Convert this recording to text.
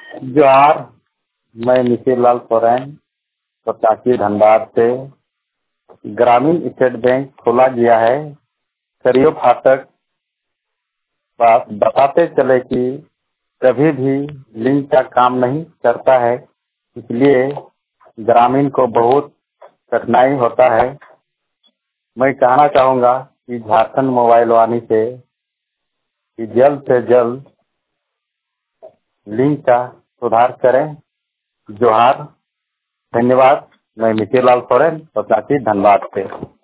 जोहार। मैं निखिल लाल सोरेन प्रत्याशी धनबाद से। ग्रामीण स्टेट बैंक खोला गया है। करियो फाटक पास बताते चले कि कभी भी लिंक का काम नहीं करता है, इसलिए ग्रामीण को बहुत कठिनाई होता है। मैं कहना चाहूँगा कि झारखंड मोबाइल वाणी से कि जल्द से जल्द लिंक का सुधार करें। जोहार, धन्यवाद। मैं निखिल लाल सोरेन प्रत्याशी धनबाद से।